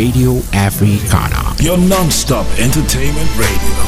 Radio Africana, your non-stop entertainment radio.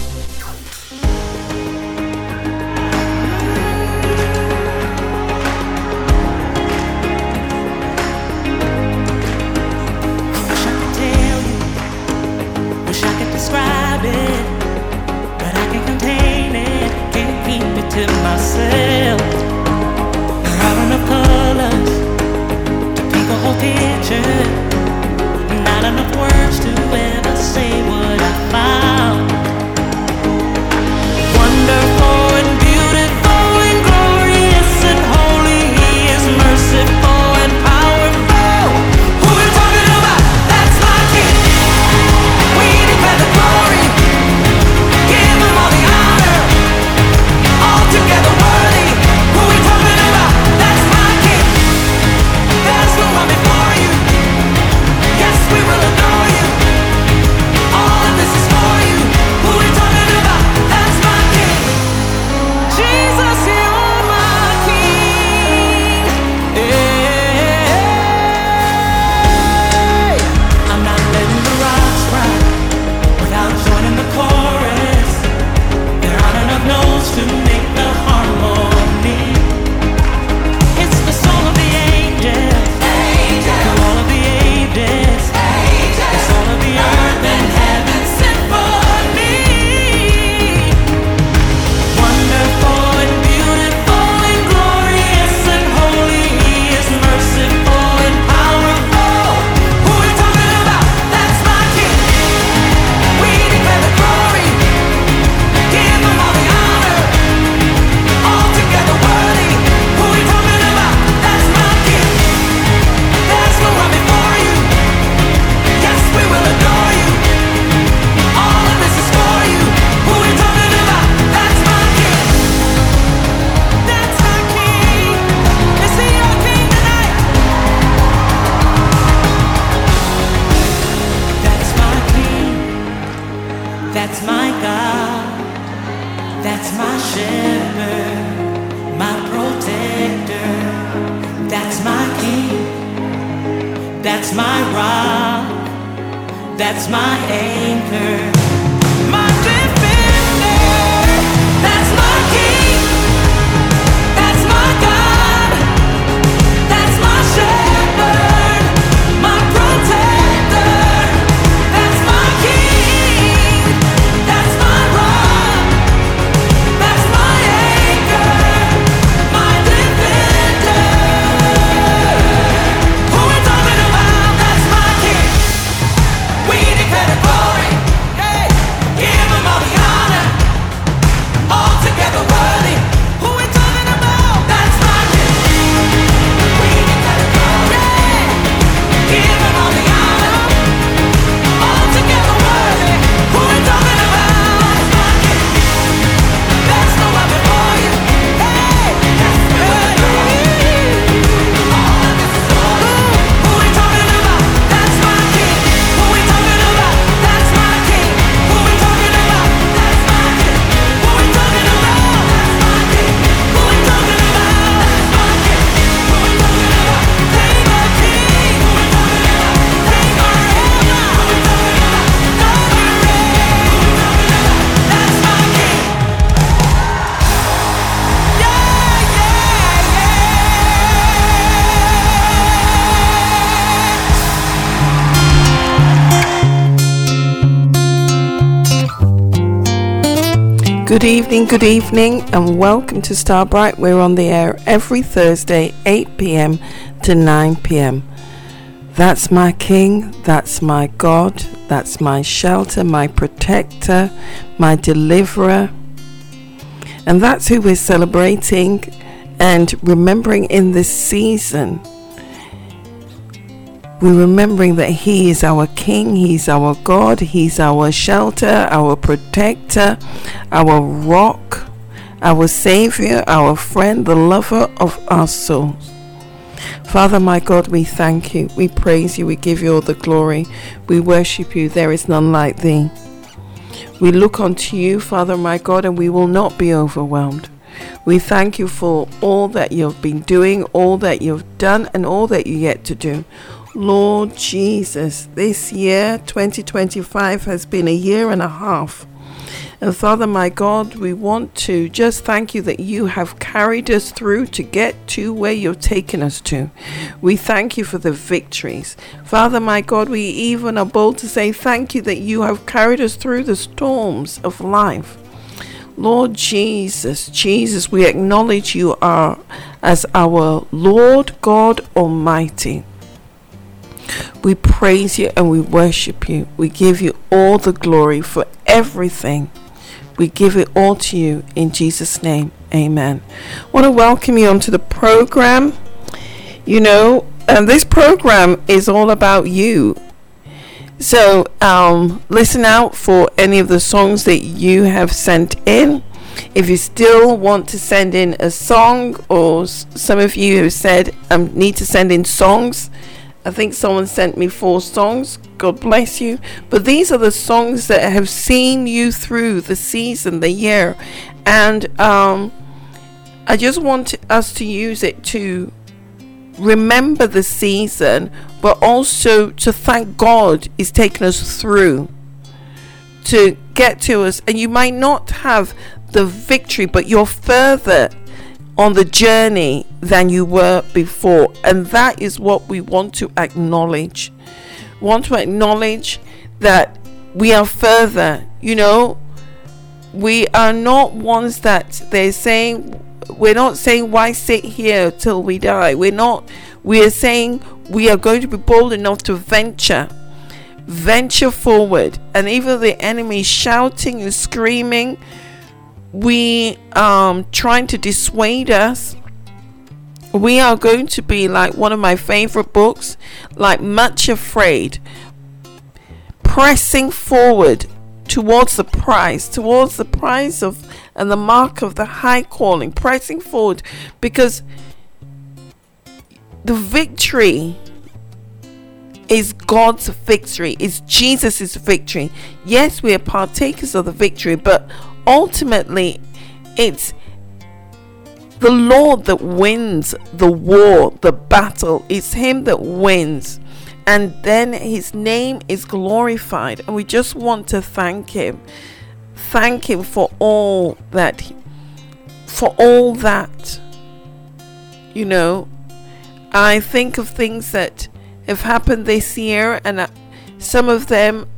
Good evening, and welcome to Starbright. We're on the air every Thursday, 8 p.m. to 9 p.m. That's my King, that's my God, that's my shelter, my protector, my deliverer. And that's who we're celebrating and remembering in this season. We're remembering that He is our King, He's our God, He's our shelter, our protector, our rock, our Savior, our friend, the lover of our souls. Father, my God, we thank you, we praise you, we give you all the glory, we worship you, there is none like thee. We look unto you, Father, my God, and we will not be overwhelmed. We thank you for all that you've been doing, all that you've done, and all that you're yet to do. Lord Jesus, this year 2025 has been a year and a half. And Father, my God, we want to just thank you that you have carried us through to get to where you've taken us to. We thank you for the victories. Father, my God, we even are bold to say thank you that you have carried us through the storms of life. Lord Jesus, we acknowledge you are as our Lord God Almighty. We praise you and we worship you. We give you all the glory for everything. We give it all to you in Jesus' name. Amen. I want to welcome you onto the program. This program is all about you. So listen out for any of the songs that you have sent in. If you still want to send in a song, or some of you have said need to send in songs. I think someone sent me 4 songs. God bless you. But these are the songs that have seen you through the season, the year. And I just want us to use it to remember the season, but also to thank God is taking us through to get to us. And you might not have the victory, but you're further on the journey than you were before, and that is what we want to acknowledge. That we are further. We are not ones that we're not saying why sit here till we die. We are saying we are going to be bold enough to venture forward. And even the enemy shouting and screaming, we trying to dissuade us, we are going to be like one of my favorite books, like Much Afraid, pressing forward towards the prize of and the mark of the high calling, pressing forward, because the victory is God's victory, is Jesus' victory. Yes, we are partakers of the victory, but ultimately it's the Lord that wins the war, the battle. It's him that wins, and then his name is glorified. And we just want to thank him for all that I think of things that have happened this year, and some of them,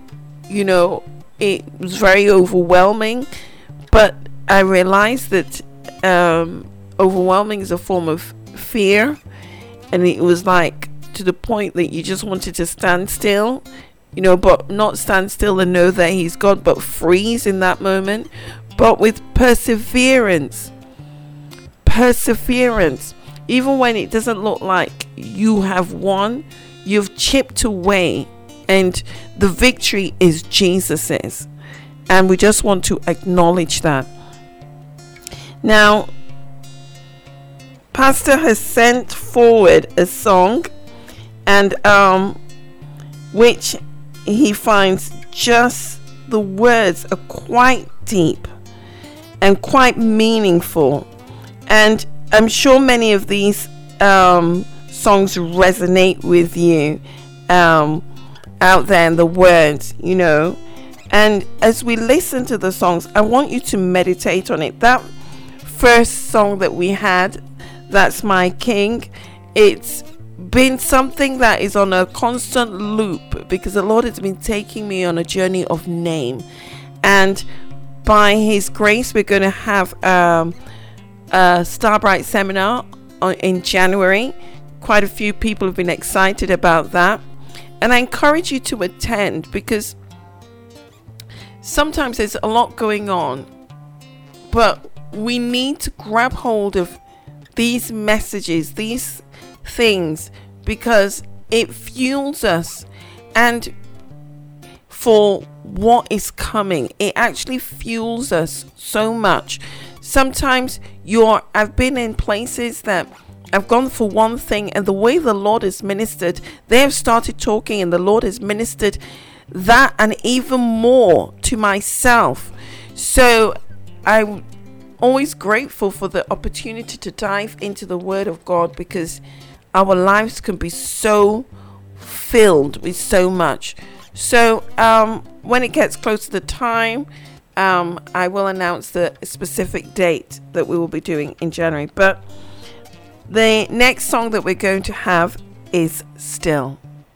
it was very overwhelming, but I realized that overwhelming is a form of fear, and it was like to the point that you just wanted to stand still, but not stand still and know that he's God, but freeze in that moment. But with perseverance, even when it doesn't look like you have won, you've chipped away, and the victory is Jesus's. And we just want to acknowledge that. Now, Pastor has sent forward a song, and which he finds just the words are quite deep and quite meaningful. And I'm sure many of these songs resonate with you out there in the words, And as we listen to the songs, I want you to meditate on it. That first song that we had, That's My King, it's been something that is on a constant loop, because the Lord has been taking me on a journey of name. And by his grace, we're going to have a Starbright seminar in January. Quite a few people have been excited about that, and I encourage you to attend, because sometimes there's a lot going on, but we need to grab hold of these messages, these things, because it fuels us, and for what is coming, it actually fuels us so much. Sometimes I've been in places that I've gone for one thing, and the way the Lord has ministered, they have started talking, and the Lord has ministered that and even more to myself. So I'm always grateful for the opportunity to dive into the Word of God, because our lives can be so filled with so much. So when it gets close to the time, I will announce the specific date that we will be doing in January. But the next song that we're going to have is Still.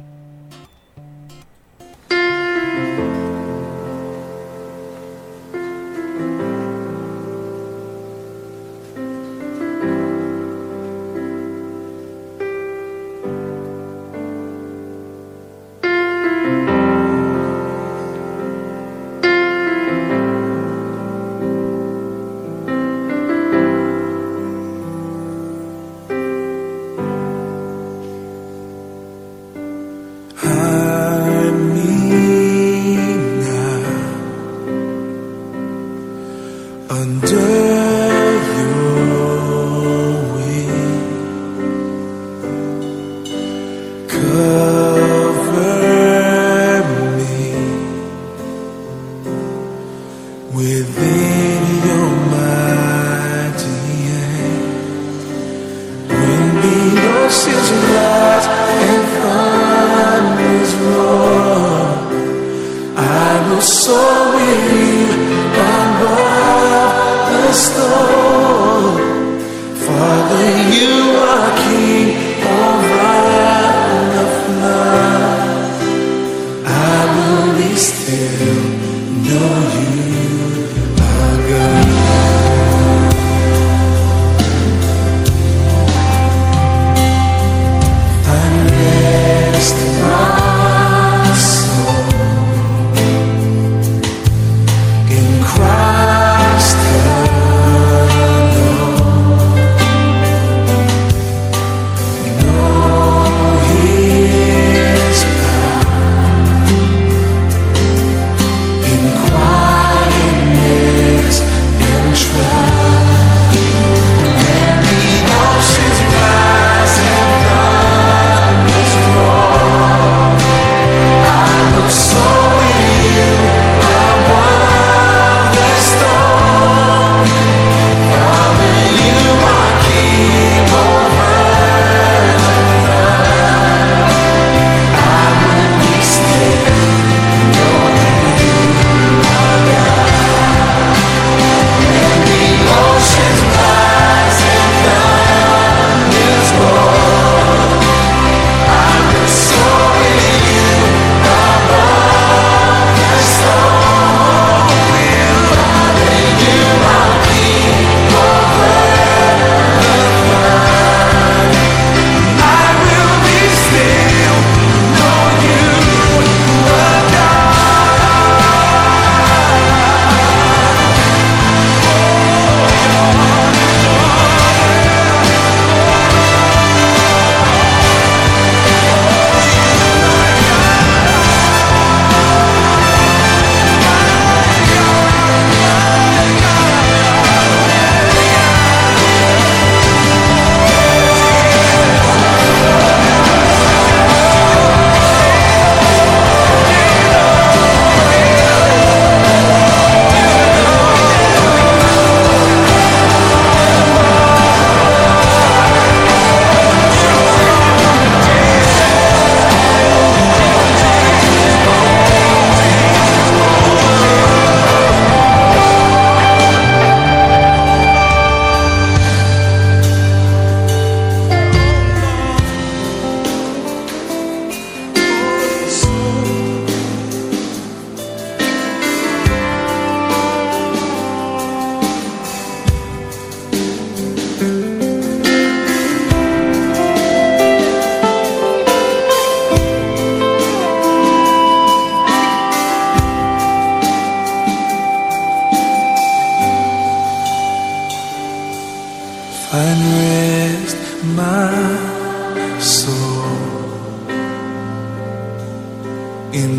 in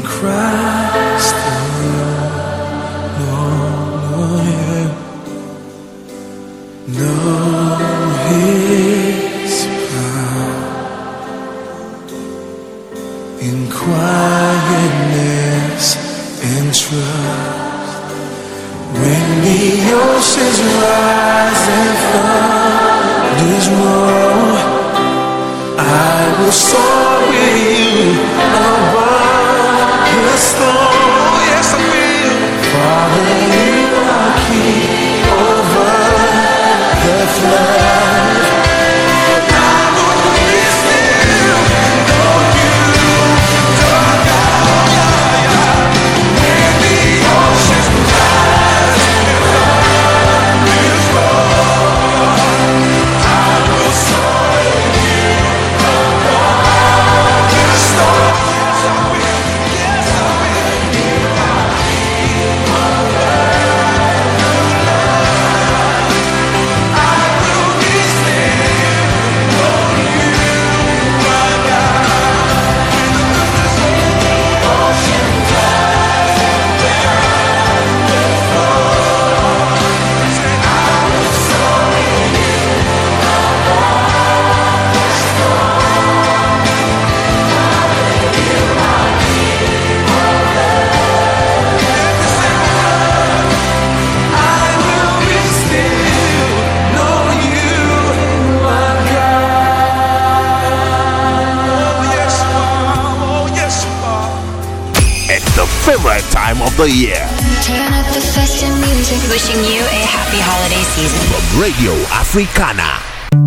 Christ alone. Know His power in quietness and trust. When the oceans rise and thunders roar, I will soar with you favorite time of the year. Turn up the festive music, wishing you a happy holiday season. From Radio Africana.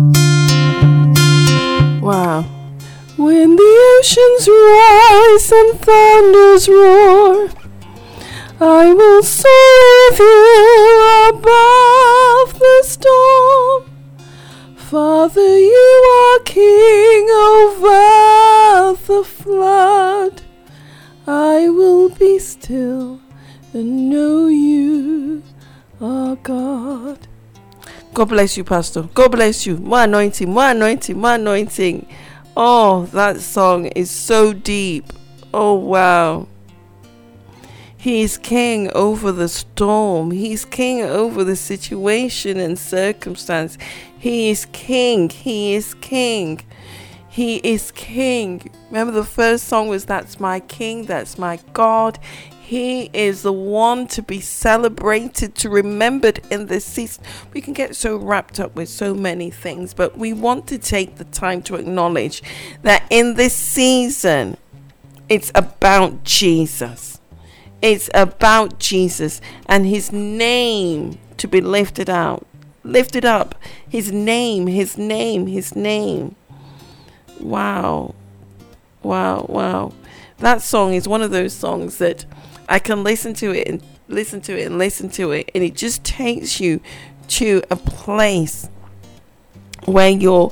Wow. When the oceans rise and thunders roar, I will soar with you above the storm. Father, you are king over the flood. I will be still and know you are God. God bless you, Pastor. God bless you. More anointing, more anointing, more anointing. Oh, that song is so deep. Oh, wow. He is king over the storm. He's king over the situation and circumstance. He is king. He is king. He is king. Remember the first song was That's My King, That's My God. He is the one to be celebrated, to remembered in this season. We can get so wrapped up with so many things, but we want to take the time to acknowledge that in this season, it's about Jesus. It's about Jesus and his name to be lifted out. Lifted up. His name, his name, his name. Wow. Wow, wow. That song is one of those songs that I can listen to it and listen to it and listen to it, and it just takes you to a place where you're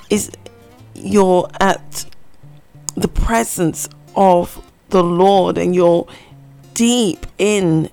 at the presence of the Lord and you're deep in,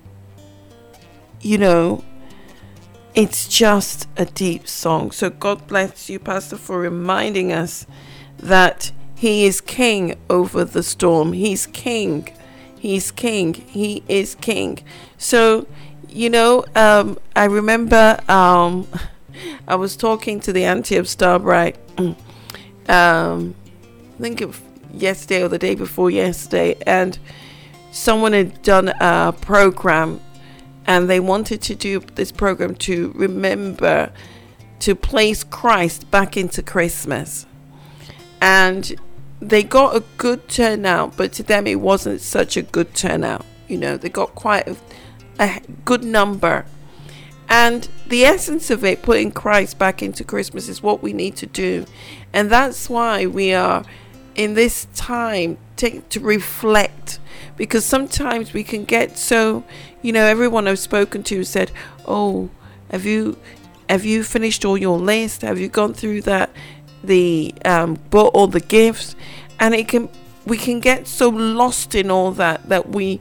it's just a deep song. So God bless you, Pastor, for reminding us that he is king over the storm. He's king. He's king. He is king. So, I remember I was talking to the auntie of Starbright. I think of yesterday or the day before yesterday, and someone had done a program, and they wanted to do this program to remember to place Christ back into Christmas. And they got a good turnout, but to them it wasn't such a good turnout. They got quite a good number. And the essence of it, putting Christ back into Christmas, is what we need to do. And that's why we are in this time to reflect, because sometimes we can get so, everyone I've spoken to said, oh, have you finished all your list? Have you gone through that? Bought all the gifts? And we can get so lost in all that we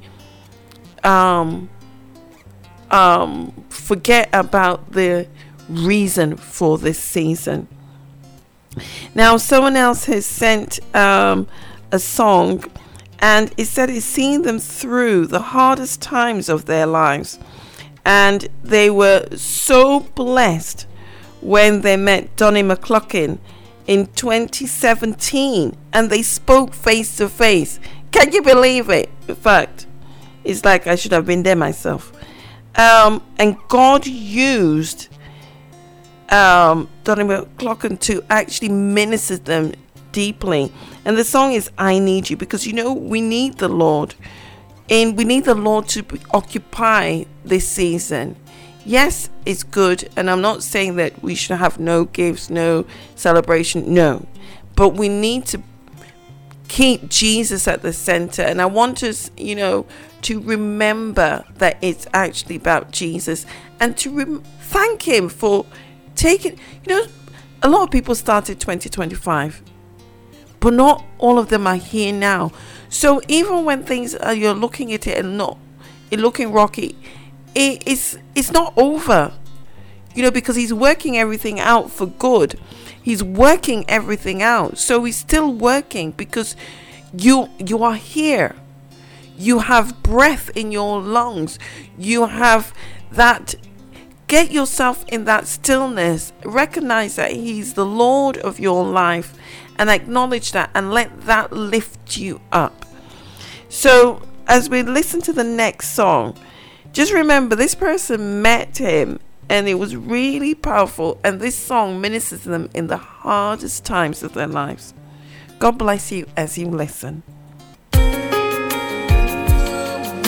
forget about the reason for this season. Now, someone else has sent a song, and it said it's seeing them through the hardest times of their lives, and they were so blessed when they met Donnie McClurkin in 2017, and they spoke face to face. Can you believe it? In fact, it's like I should have been there myself. And God used Donnie McClurkin to actually minister them deeply. And the song is I Need You, because we need the Lord, and we need the Lord to occupy this season. Yes, it's good, and I'm not saying that we should have no gifts, no celebration, no. But we need to keep Jesus at the center. And I want us, to remember that it's actually about Jesus, and to thank him for taking, a lot of people started 2025, but not all of them are here now. So even when things are, you're looking at it and it's looking rocky, it's not over, because he's working everything out for good. He's working everything out. So he's still working, because you are here. You have breath in your lungs. You have that. Get yourself in that stillness. Recognize that he's the Lord of your life, and acknowledge that, and let that lift you up. So as we listen to the next song, just remember this person met him, and it was really powerful, and this song ministers to them in the hardest times of their lives. God bless you as you listen.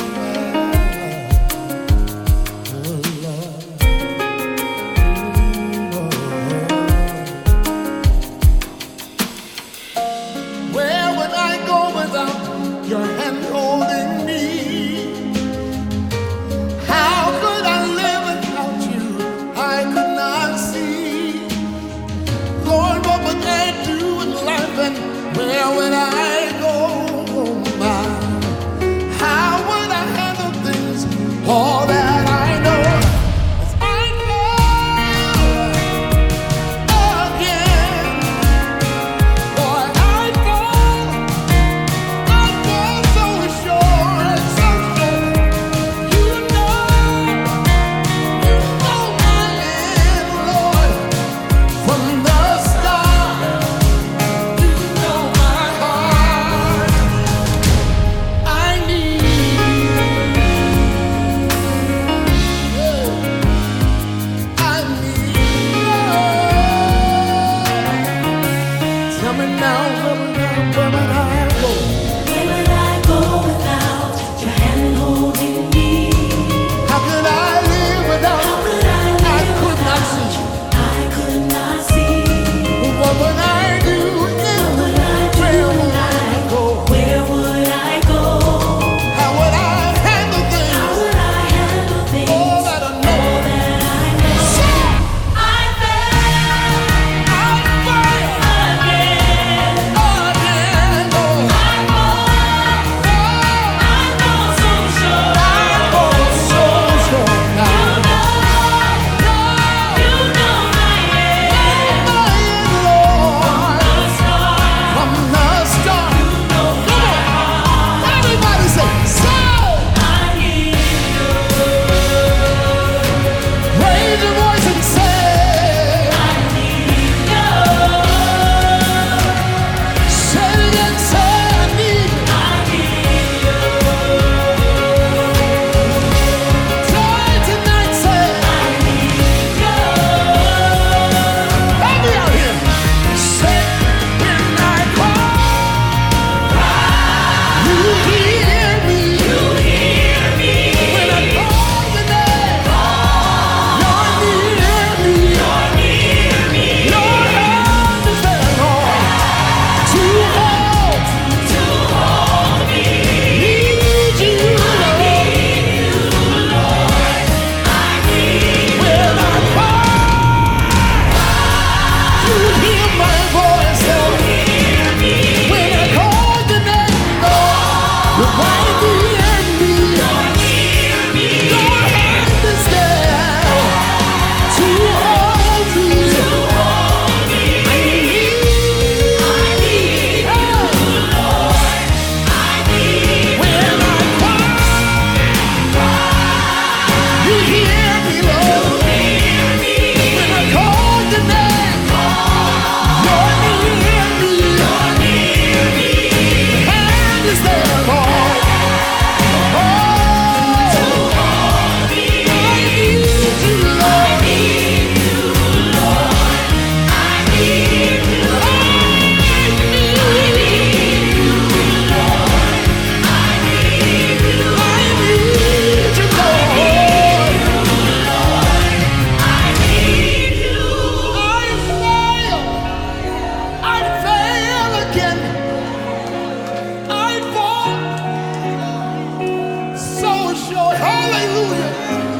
short. Hallelujah.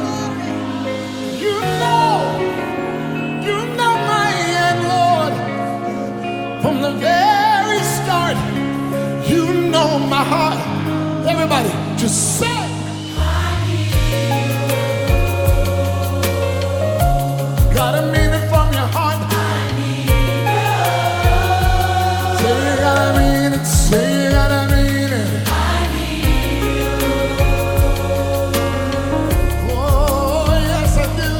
You know my end, Lord. From the very start, you know my heart. Everybody, just say. Gotta mean it from your heart. Say you gotta mean it. Say you gotta mean it. Oh, yes I do.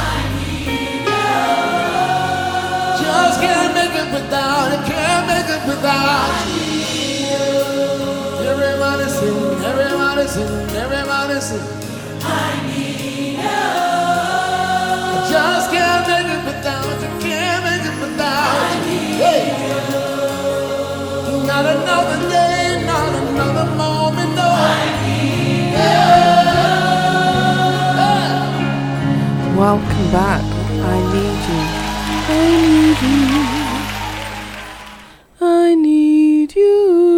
Just can't make it without it. Can't make it without you. Everybody sing, everybody sing, everybody sing. Just can't make it without you, can't make it without you. Hey. Not another day, not another moment, no. Welcome back. I need you. I need you.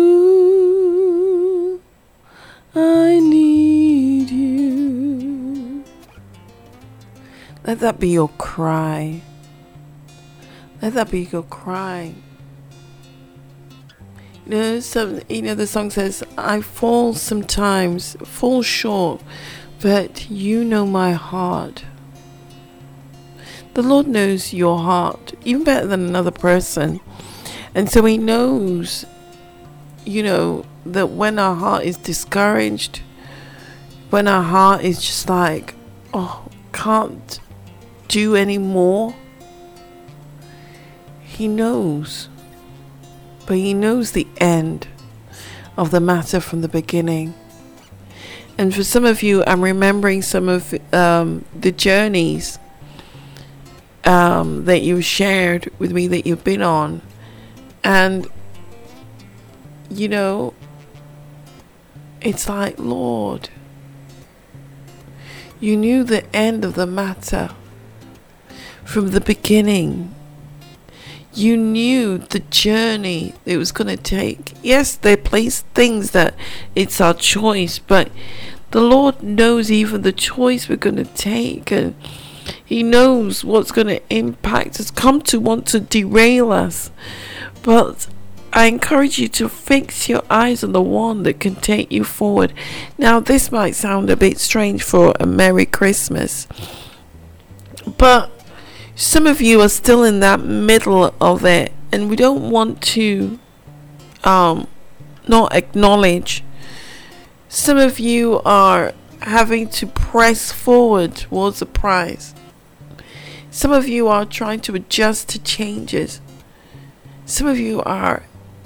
I need you. Let that be your cry. Let that be your cry. The song says, I fall sometimes, fall short, but you know my heart. The Lord knows your heart, even better than another person. And so He knows, that when our heart is discouraged, when our heart is just like, can't do any more, He knows. But He knows the end of the matter from the beginning. And for some of you, I'm remembering some of the journeys that you shared with me, that you've been on. And, it's like, Lord, you knew the end of the matter from the beginning. You knew the journey it was going to take. Yes, they place things that it's our choice, but the Lord knows even the choice we're going to take, and He knows what's going to impact us, come to want to derail us. But I encourage you to fix your eyes on the one that can take you forward. Now, this might sound a bit strange for a Merry Christmas, but some of you are still in that middle of it, and we don't want to not acknowledge. Some of you are having to press forward towards the prize. Some of you are trying to adjust to changes. Some of you are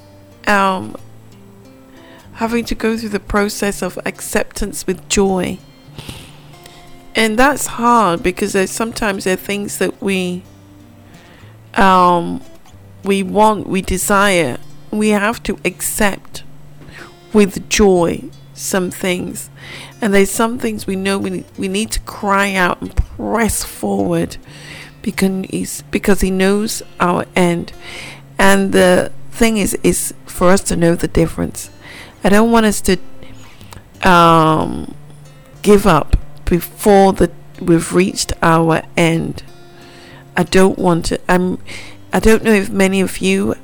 having to go through the process of acceptance with joy. And that's hard, because sometimes there are things that we want, we desire. We have to accept with joy some things. And there's some things we know we need to cry out and press forward, because He knows our end. And the thing is for us to know the difference. I don't want us to give up before we've reached our end. I don't want to. I don't know if many of you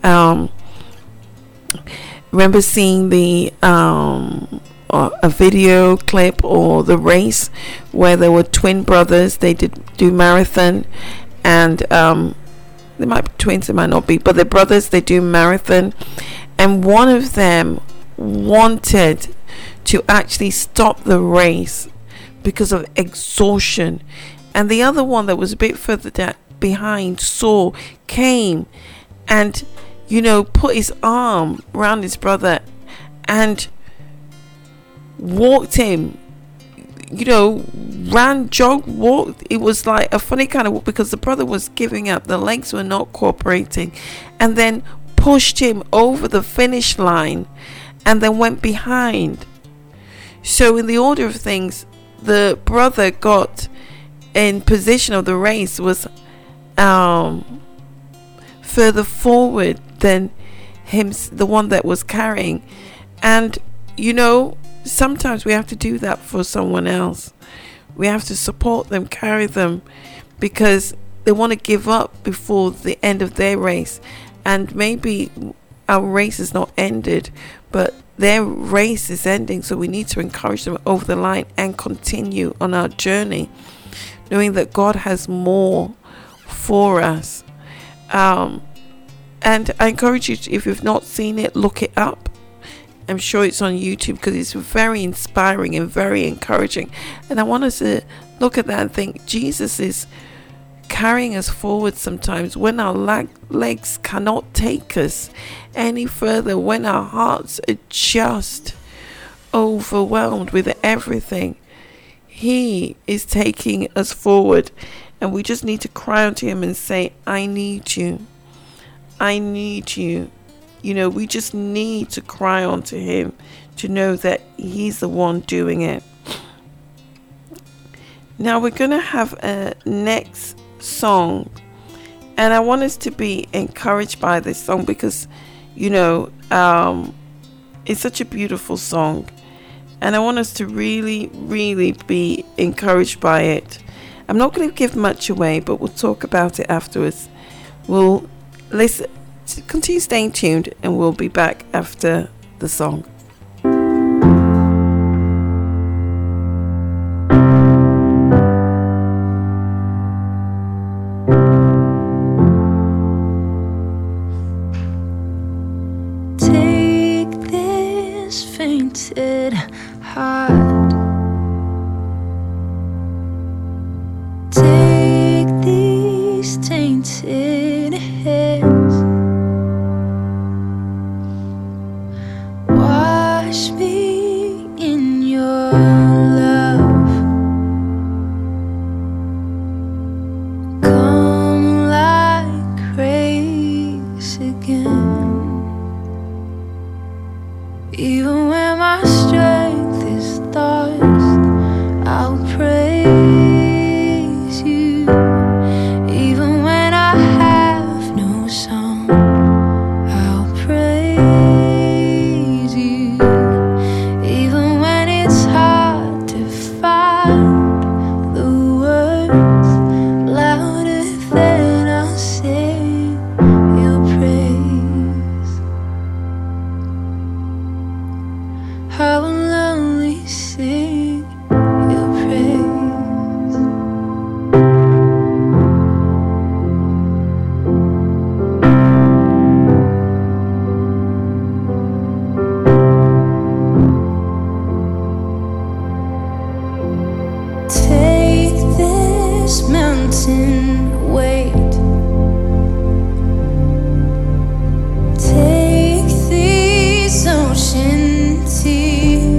remember seeing the a video clip or the race where there were twin brothers. They did do marathon, and they might be twins, they might not be, but they're brothers. They do marathon, and one of them wanted to actually stop the race because of exhaustion, and the other one that was a bit further behind came and put his arm around his brother and walked him, walked. It was like a funny kind of walk, because the brother was giving up, the legs were not cooperating, and then pushed him over the finish line and then went behind. So in the order of things, the brother got in position of the race, was further forward than him, the one that was carrying. And sometimes we have to do that for someone else. We have to support them, carry them, because they want to give up before the end of their race. And maybe our race is not ended, but their race is ending. So we need to encourage them over the line and continue on our journey, knowing that God has more for us. And I encourage you to, if you've not seen it, look it up. I'm sure it's on YouTube, because it's very inspiring and very encouraging. And I want us to look at that and think, Jesus is carrying us forward sometimes when our legs cannot take us any further, when our hearts are just overwhelmed with everything. He is taking us forward, and we just need to cry unto him and say, I need you. I need you. You know, we just need to cry unto him to know that he's the one doing it. Now we're going to have a next song, and I want us to be encouraged by this song, because, you know, it's such a beautiful song, and I want us to really, really be encouraged by it. I'm not going to give much away, but we'll talk about it afterwards. We'll listen, continue staying tuned, and we'll be back after the song. Take this fainted heart, take these tainted hands, wash me in your love, come like grace again. Even when my strength is lost, I'll praise you. Even when I have no song, I'll praise you. Even when it's hard to find the words louder than I'll sing your praise. I will only sing your praise. Take this mountain weight, take these ocean tears,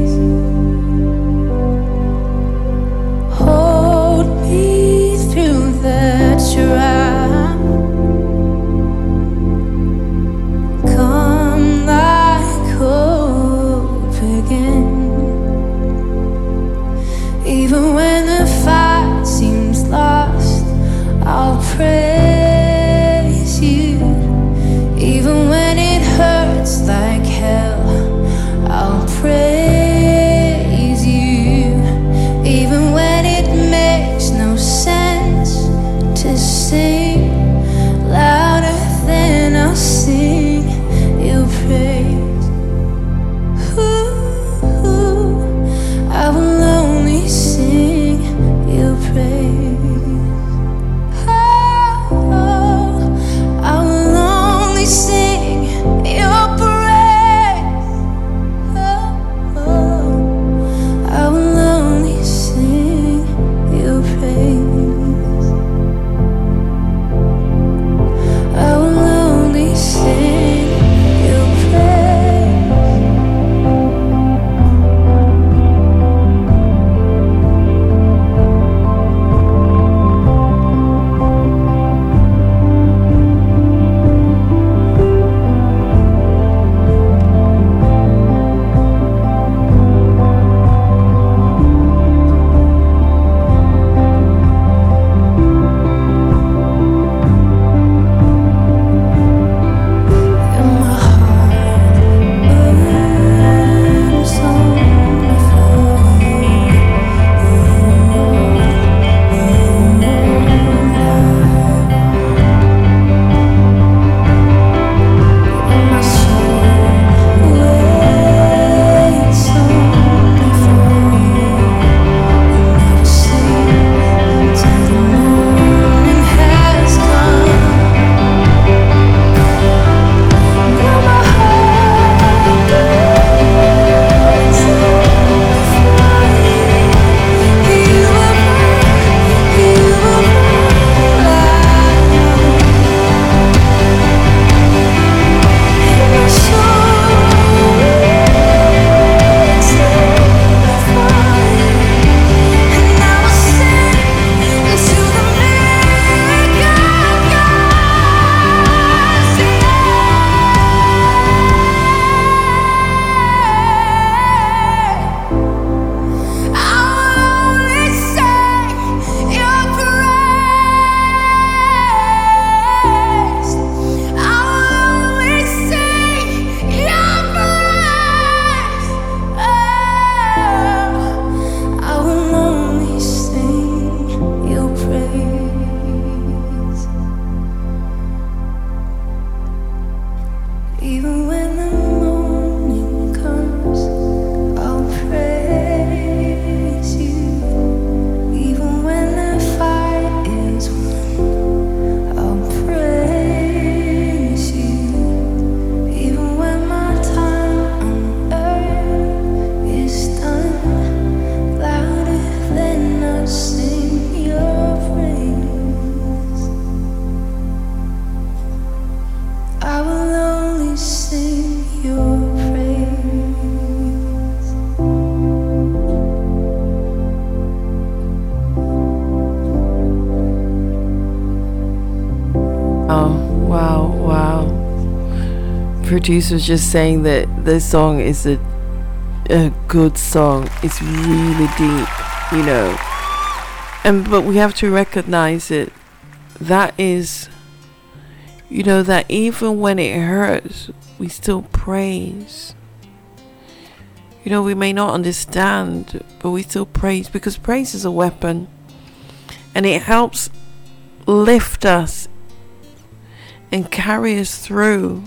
producer was just saying that this song is a good song. It's really deep, you know. But we have to recognize it. That is, you know, that even when it hurts, we still praise. You know, we may not understand, but we still praise, because praise is a weapon, and it helps lift us and carry us through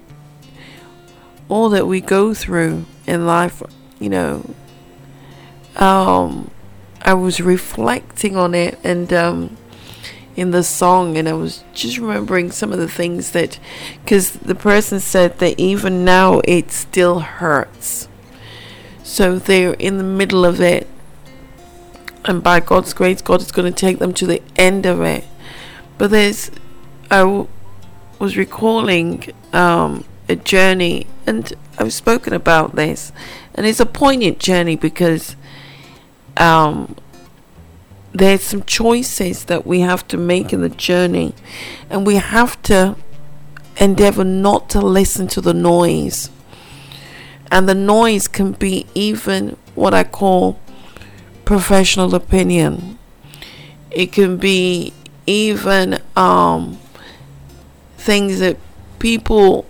all that we go through in life. You know, I was reflecting on it, and in the song, and I was just remembering some of the things that, because the person said that even now it still hurts. So they're in the middle of it, and by God's grace, God is going to take them to the end of it. But I was recalling a journey, and I've spoken about this, and it's a poignant journey because there's some choices that we have to make in the journey, and we have to endeavor not to listen to the noise. And the noise can be even what I call professional opinion. It can be even things that people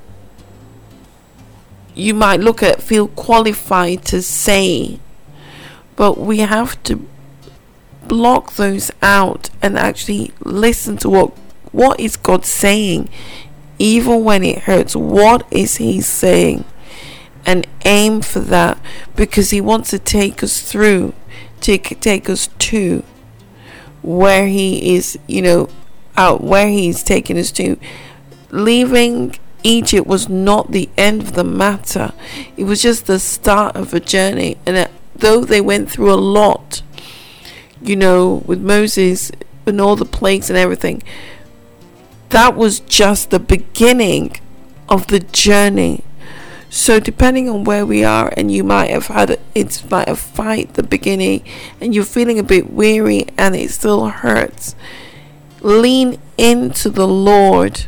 you might look at, feel qualified to say, but we have to block those out and actually listen to what is God saying, even when it hurts. What is He saying? And aim for that, because He wants to take us through, take us to where He is, you know, out where He's taking us to. Leaving Egypt was not the end of the matter. It was just the start of a journey. And though they went through a lot, you know, with Moses and all the plagues and everything, that was just the beginning of the journey. So depending on where we are, and you might have had it's like a fight at the beginning, and you're feeling a bit weary and it still hurts, lean into the Lord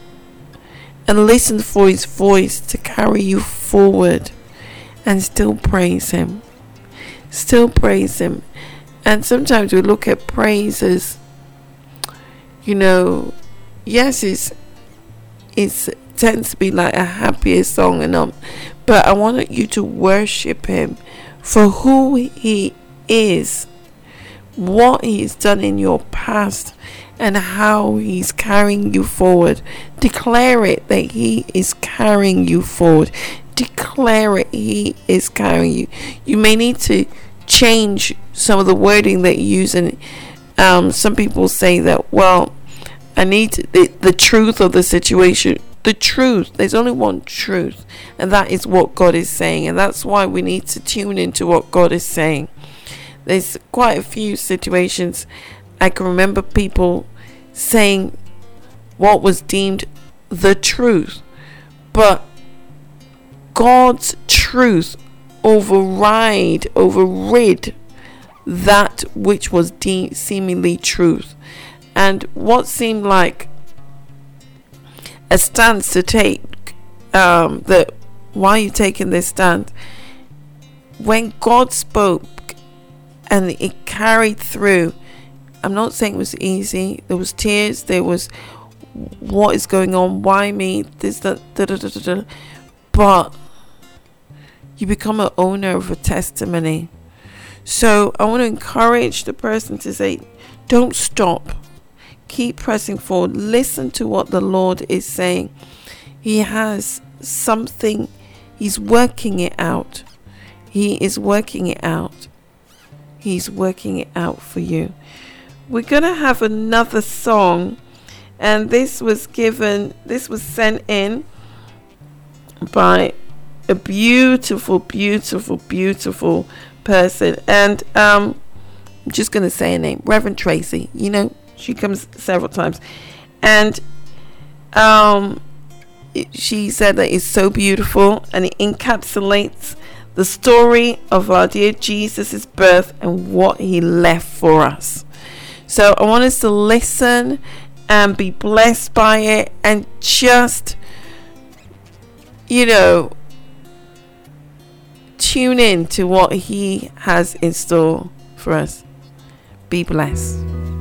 and listen for His voice to carry you forward, and still praise Him. Still praise Him. And sometimes we look at praise as, you know, yes, it's tends to be like a happier song, and but I want you to worship Him for who He is, what He's done in your past, and how He's carrying you forward. Declare it that He is carrying you forward. Declare it, He is carrying you. You may need to change some of the wording that you use, and some people say that, well, I need the truth of the situation. The truth, there's only one truth, and that is what God is saying, and that's why we need to tune into what God is saying. There's quite a few situations I can remember people saying what was deemed the truth, but God's truth overrid that which was deemed seemingly truth. And what seemed like a stance to take, that why are you taking this stand? When God spoke and it carried through, I'm not saying it was easy. There was tears, there was what is going on, why me, this, that, but you become an owner of a testimony. So I want to encourage the person to say, don't stop. Keep pressing forward. Listen to what the Lord is saying. He has something. He's working it out. He is working it out. He's working it out for you. We're going to have another song. And this was sent in by a beautiful, beautiful, beautiful person. And I'm just going to say her name. Reverend Tracy. You know, she comes several times, and she said that it's so beautiful, and it encapsulates the story of our dear Jesus' birth and what He left for us. So I want us to listen and be blessed by it, and just tune in to what He has in store for us. Be blessed.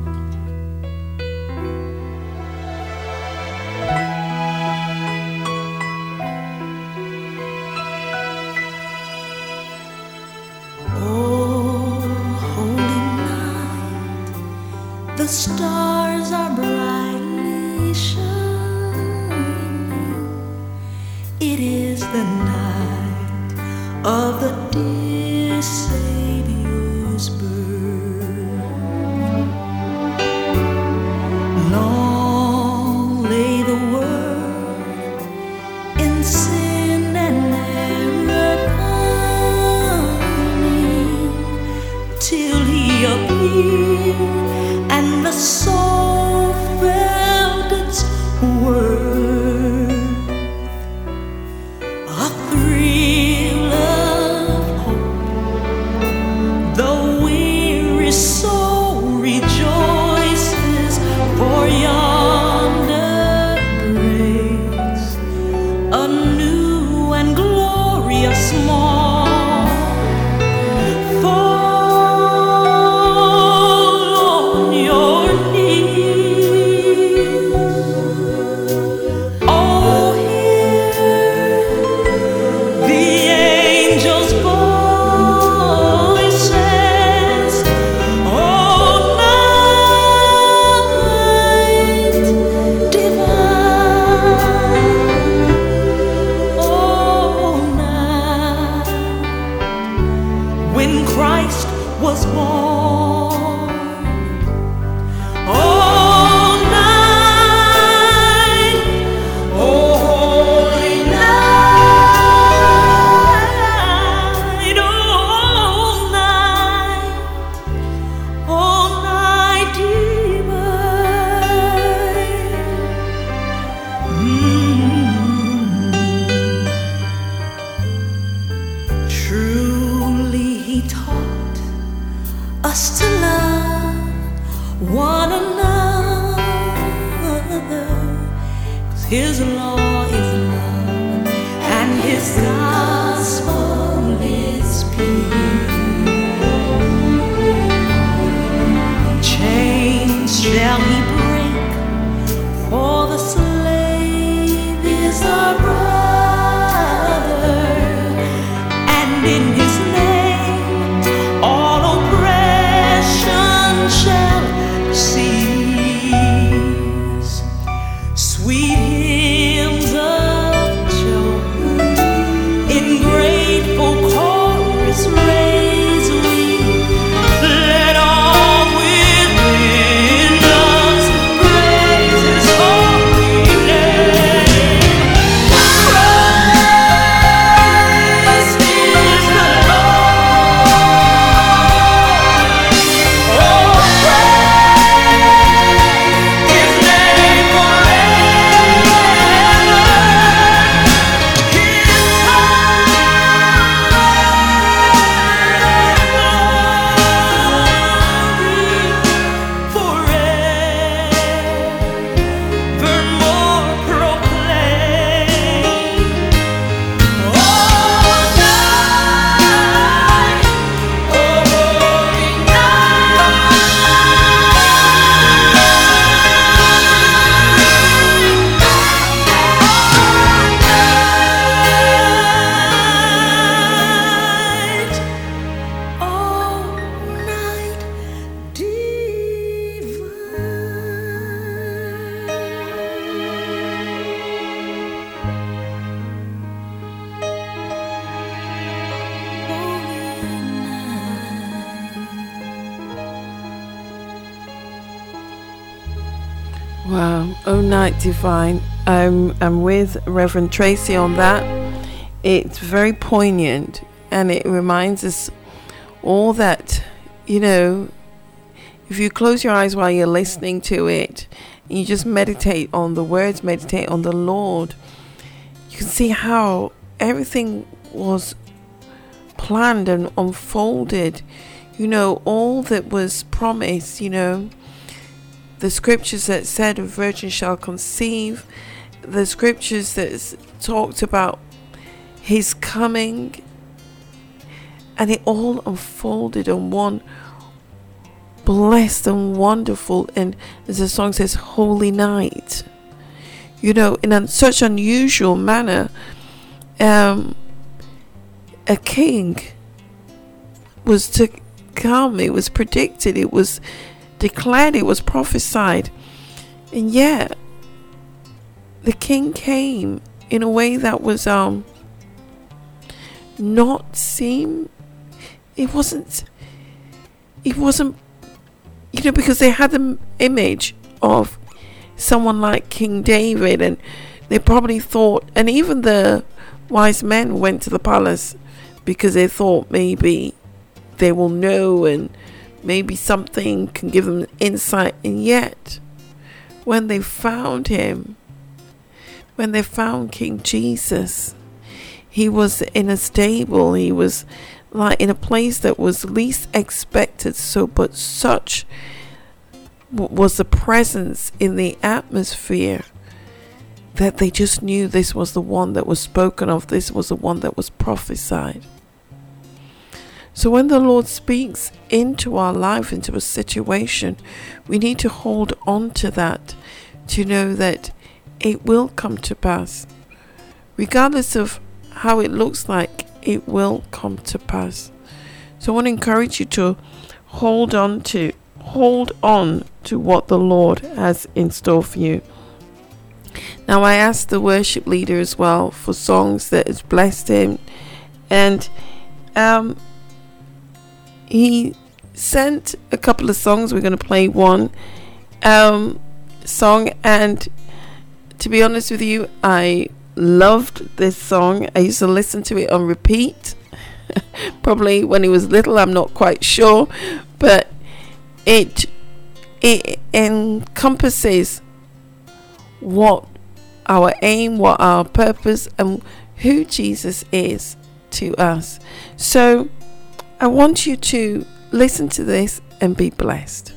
The stars are brightly shining. It is the night of the dear Savior's birth. Long lay the world in sin and error pining, till He appeared and the soul felt its worth. A thrill of hope, the weary soul rejoices, for yonder breaks a new and glorious morn. His law is love, and His gospel is peace. Chains shall He break, for the slave is our brother, and in His name all oppression shall cease. Sweet hymns of joy in grateful chorus raise we. Let all within us praise His holy name. Christ is the Lord. Oh, praise His name Wow, Oh Night Divine. I'm with Reverend Tracy on that. It's very poignant, and it reminds us all that, if you close your eyes while you're listening to it, and you just meditate on the words, meditate on the Lord, you can see how everything was planned and unfolded. All that was promised, the scriptures that said a virgin shall conceive, the scriptures that talked about His coming, and it all unfolded on one blessed and wonderful, and as the song says, holy night. You know, in such unusual manner, a king was to come. It was predicted, it was declared, it was prophesied, and yet the king came in a way that was not seem. It wasn't. You know, because they had an image of someone like King David, and they probably thought, and even the wise men went to the palace because they thought maybe they will know, and maybe something can give them insight. And yet, when they found him, when they found King Jesus, he was in a stable. He was like in a place that was least expected. But such was the presence in the atmosphere that they just knew this was the one that was spoken of. This was the one that was prophesied. So when the Lord speaks into our life, into a situation, we need to hold on to that, to know that it will come to pass. Regardless of how it looks like, it will come to pass. So I want to encourage you to hold on to what the Lord has in store for you. Now, I asked the worship leader as well for songs that has blessed him, and he sent a couple of songs. We're going to play one song, and to be honest with you, I loved this song. I used to listen to it on repeat probably when he was little, I'm not quite sure, but it encompasses what our aim, what our purpose, and who Jesus is to us. So I want you to listen to this and be blessed.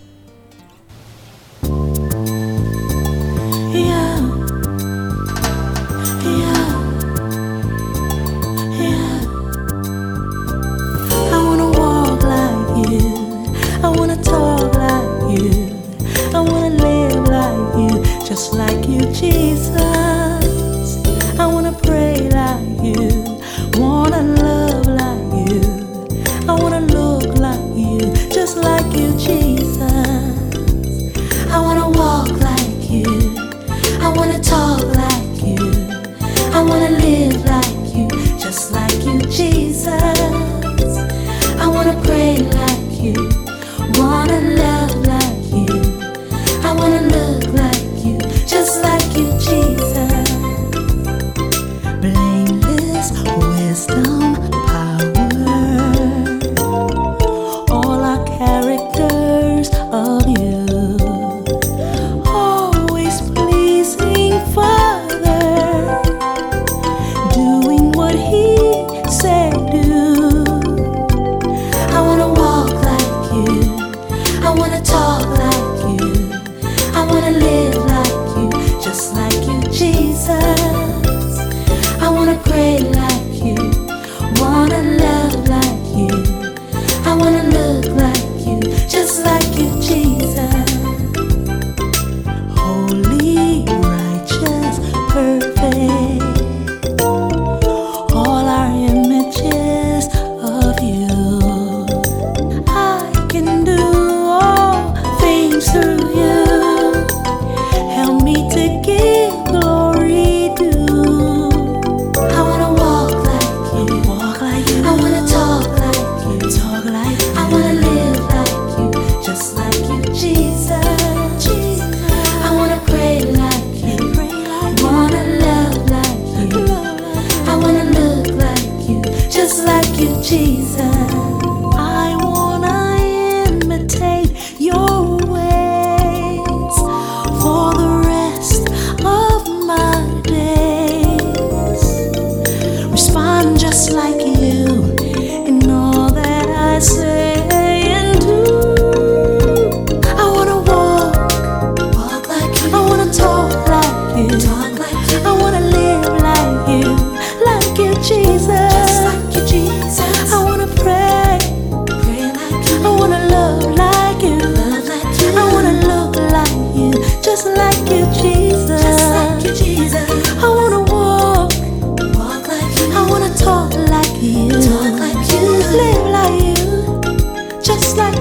I wanna walk like you, I wanna talk like you, I wanna live like you, just like you, Jesus. I wanna pray like you, wanna love like you, I wanna look like you, just like you, Jesus. I wanna walk like you, I wanna talk like you, I wanna live like you, just like you, Jesus. I wanna pray like you, wanna love like you, I wanna look like you, just like you, Jesus. Blameless wisdom, power, all our characters of you, always pleasing Father, doing what He said do. I wanna walk like you, I wanna talk like you, I wanna live like you, just like you, Jesus. I wanna pray like you, wanna love like you, I wanna look like you, just like you, Jesus. Holy, righteous, perfect, all our images of you. I can do all things through you. Help me to give glory due. I wanna walk like you, I wanna talk like you, I wanna live like you, just like you, Jesus. I wanna pray like you, wanna love like you, I wanna look like you, just like you, Jesus. I wanna imitate your ways for the rest of my days. Respond just like you in all that I say and do. I wanna walk like you, I wanna talk like you, I wanna live like you, Jesus.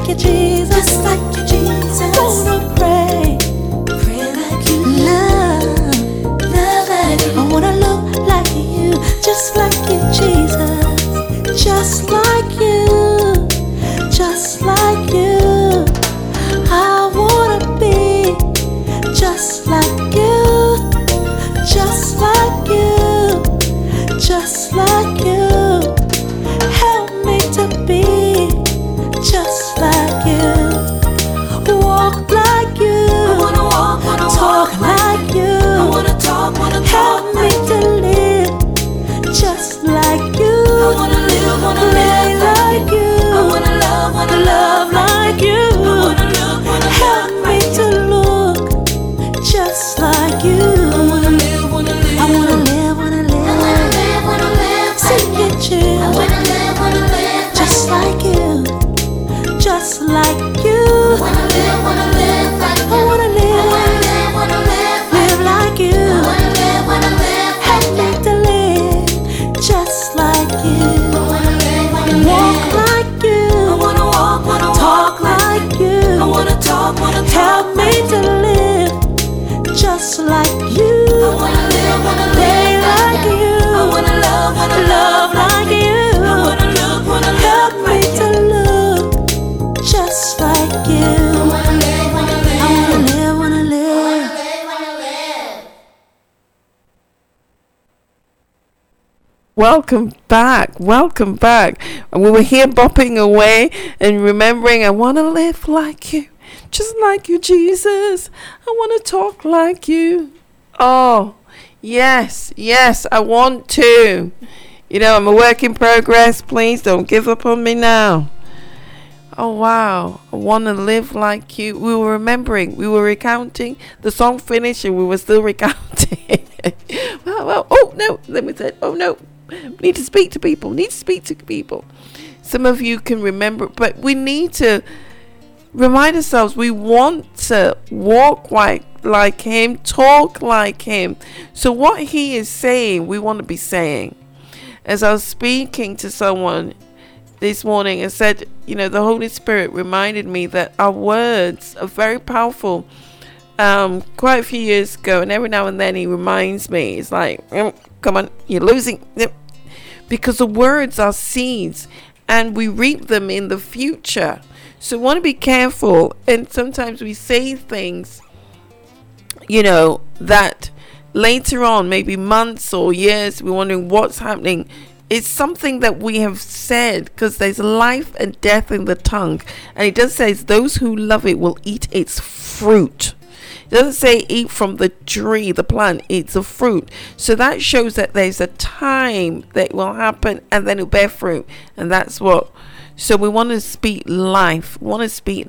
you, Jesus. Just like you, Jesus. Wanna pray, pray like you. Love, love like you. I wanna look like you, just like you, Jesus. Just like you, just like you. I wanna be just like you, just like you, just like you. Help me to be just like you. Walk like you. I wanna walk, talk like you. I wanna talk, help me to live just like you. I wanna live like you. I wanna love like you. I wanna look, help me to look just like you. I wanna live, I wanna live, sing it, chill. I wanna live, just like you, just like you. I wanna live like you. I wanna live like you. I wanna live, help me to live just like you. I wanna walk like you. I wanna walk, talk like you. I wanna talk, help me to live just like you. I wanna live like you. I wanna love like you. I wanna look, help me to look just like you. I wanna live, wanna live. Welcome back. And we were here bopping away and remembering, I want to live like you, just like you, Jesus. I want to talk like you. Oh, yes, I want to. You know, I'm a work in progress. Please don't give up on me now. Oh, wow. I want to live like you. We were recounting. The song finished and we were still recounting. well, oh, no. Then we said, oh, no. Need to speak to people. Some of you can remember, but we need to remind ourselves we want to walk like him, talk like him. So what he is saying, we want to be saying. As I was speaking to someone this morning and said, you know, the Holy Spirit reminded me that our words are very powerful. Quite a few years ago, and every now and then he reminds me, it's like, come on, you're losing. Because the words are seeds and we reap them in the future. So we want to be careful. And sometimes we say things, you know, that later on, maybe months or years, we're wondering what's happening. It's something that we have said, because there's life and death in the tongue. And it does say those who love it will eat its fruit. It doesn't say eat from the tree, the plant. It's a fruit. So that shows that there's a time that will happen and then it'll bear fruit. And that's what. So we want to speak life. So we want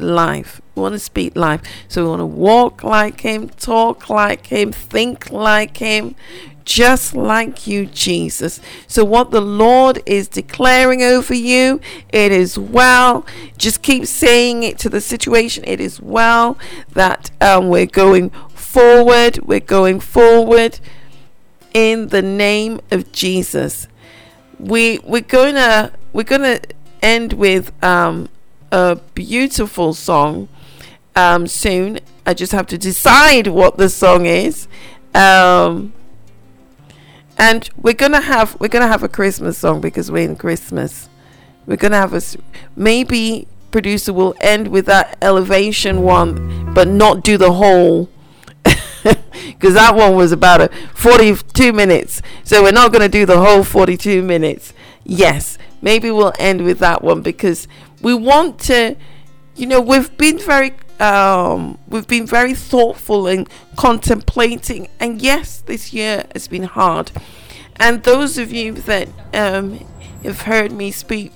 to walk like him, talk like him, think like him, just like you, Jesus. So what the Lord is declaring over you, it is well. Just keep saying it to the situation. It is well that we're going forward. We're going forward in the name of Jesus. We're gonna end with a beautiful song soon. I just have to decide what the song is. And we're gonna have a Christmas song because we're in Christmas. We're gonna have maybe producer will end with that Elevation one, but not do the whole, because that one was about 42 minutes. So we're not gonna do the whole 42 minutes. Yes, maybe we'll end with that one because we want to. You know, we've been very thoughtful and contemplating, and yes, this year has been hard. And those of you that have heard me speak,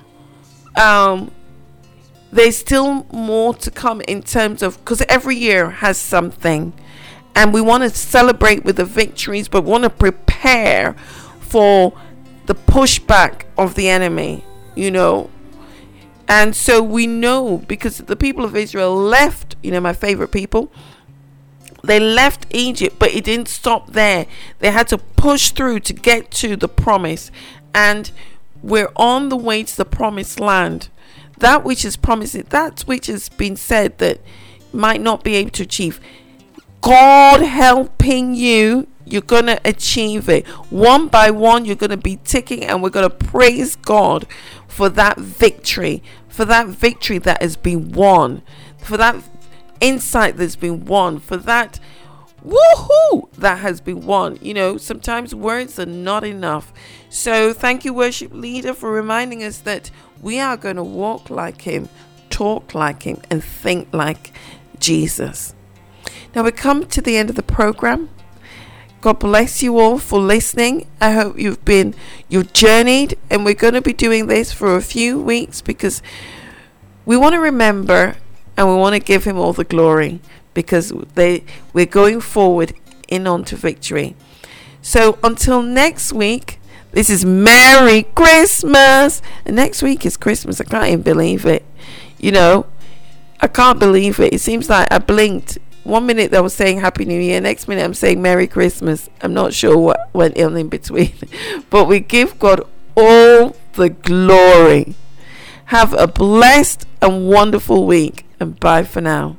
there's still more to come in terms of, because every year has something, and we want to celebrate with the victories, but we want to prepare for the pushback of the enemy, you know. And so we know, because the people of Israel left, you know, my favorite people, they left Egypt, but it didn't stop there. They had to push through to get to the promise. And we're on the way to the promised land. that which is promised, that which has been said that might not be able to achieve, God helping you, you're going to achieve it. One by one, you're going to be ticking, and we're going to praise God for that victory that has been won, for that insight that's been won, for that woohoo that has been won. You know, sometimes words are not enough. So thank you, worship leader, for reminding us that we are going to walk like him, talk like him, and think like Jesus. Now we come to the end of the program. God bless you all for listening. I hope you've journeyed, and we're going to be doing this for a few weeks because we want to remember and we want to give him all the glory, because we're going forward in onto victory. So until next week, this is Merry Christmas, and next week is Christmas. I can't even believe it. You know, I can't believe it. It seems like I blinked. 1 minute I was saying Happy New Year, next minute I'm saying Merry Christmas. I'm not sure what went in between. But we give God all the glory. Have a blessed and wonderful week, and bye for now.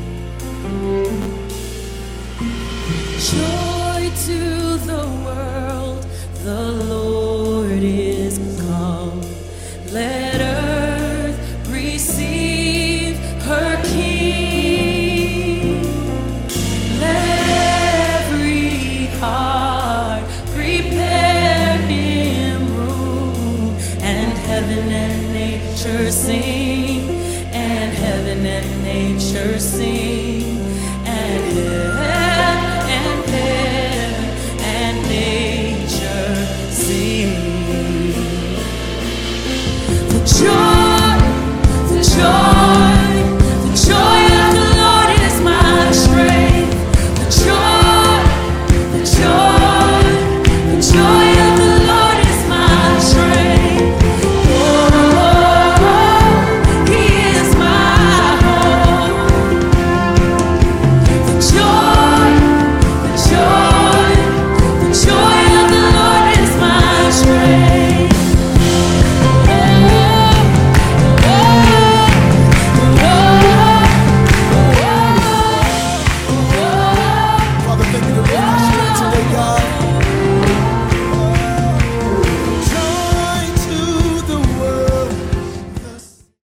Joy to the world, the Lord is come. Let earth receive her King. Let every heart prepare him room, and heaven and nature sing, and heaven and nature sing, and heaven